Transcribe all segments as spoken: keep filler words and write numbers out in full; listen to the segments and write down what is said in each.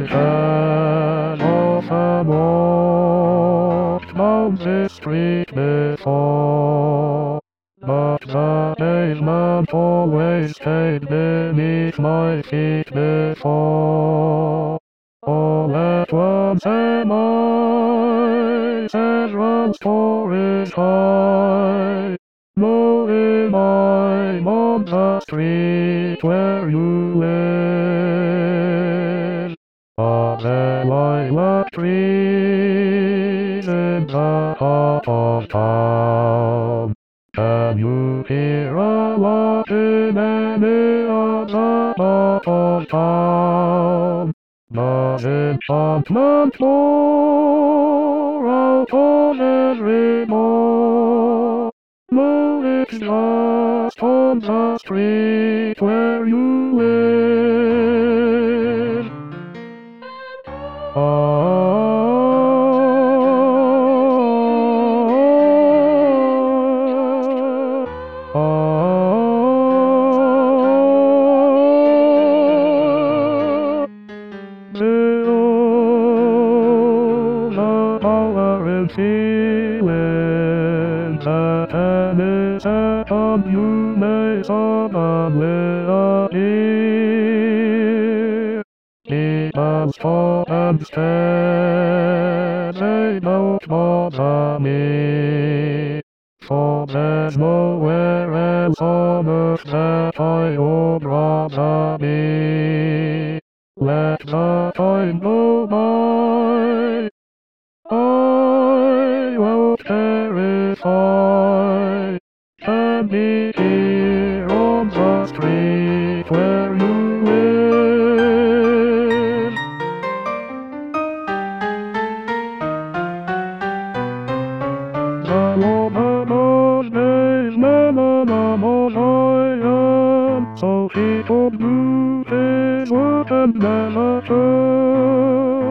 has often walked down this street before, but the pavement always stayed beneath my feet before. All at once am I, says one story high, knowing I'm on the street where you live. Are there lilac trees in the heart of town? Can you hear a lark in any other part of town? Does enchantment pour out on every door? No, it's just on the street where you live. Ah. Feeling that any second you may suddenly appear. He can stop and stare, they don't bother me, for there's nowhere else on earth that I would rather be. Let the time go by, I won't terrify, can be here on the street where you live. The woman of days, Menamamon, so he could do his work and never church.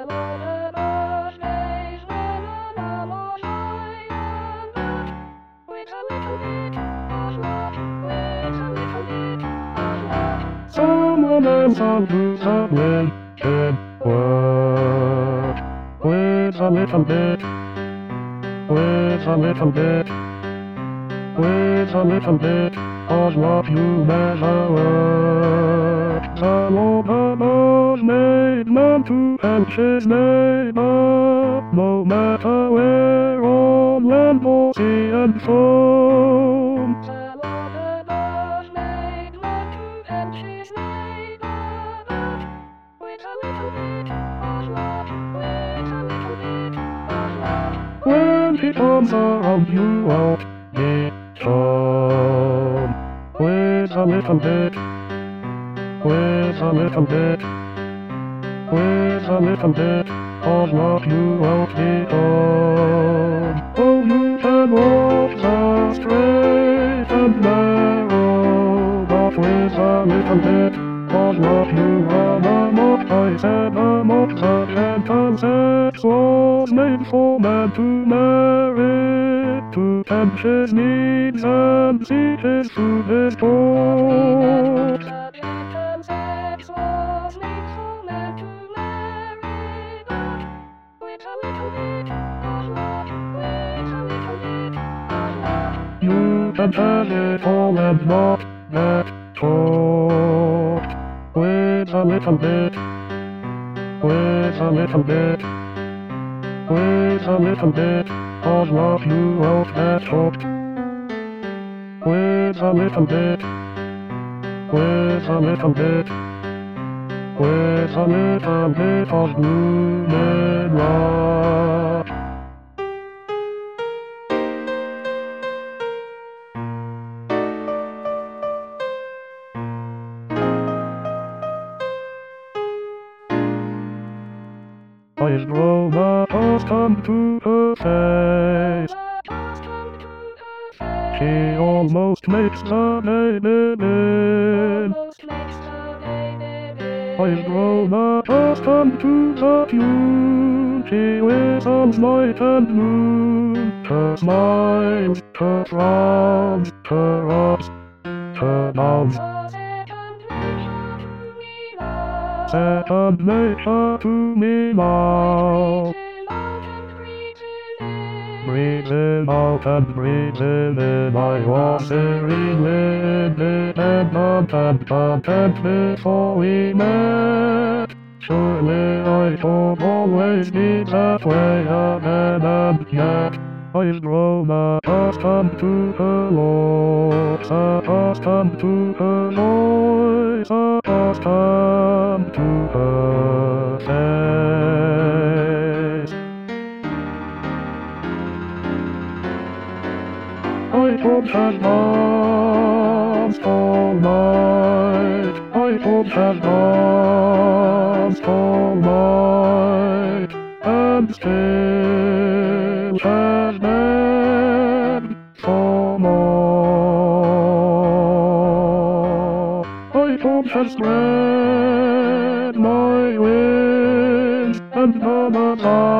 Someone else on who's a wicked word. With a little bit, with a little bit, with a little bit of what you measure worth. The woman was made man to help his neighbor, no matter where on land or sea and foam. When he comes around, you won't be shown. With a little bit, with a little bit, with a little bit of what you won't be told. Oh, you can walk the straight and narrow, but with a little bit of what you are not. I said a mock the gentle sex was made for man to marry, to tempt his needs and see his food his court. You can have it all and not get caught. With a little bit, with a little bit, with a little bit of what you won't get hooked. With a little bit, with a little bit, with a little bit of blooming rock. I've grown accustomed to her face. She almost makes the baby in. I've grown accustomed to the tune she whistles night and noon. Her smiles, her frowns, her ups, her downs. second nature to me now. Breathing out and breathing in, I was hearing living and not and content before we met. Surely I should always be that way again, and yet I've grown accustomed to her looks, accustomed to her voice, accustomed to her face. I could have danced all night, I could have danced all night, and still have been for more. I could have spread my wings and done a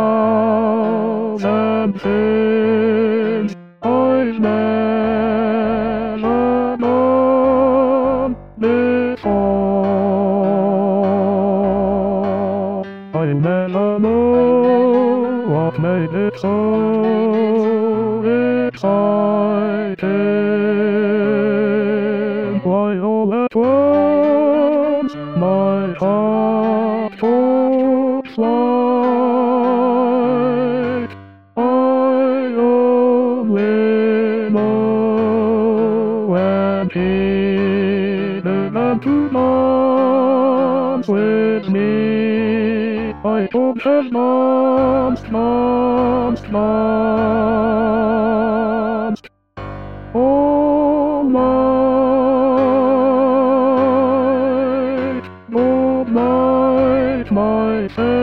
thousand things I've never done before. I never know what made it so exciting. Why all at once my heart took flight. I only know when he began to dance with me. I could have danced, danced, danced all night. Good night, my friend.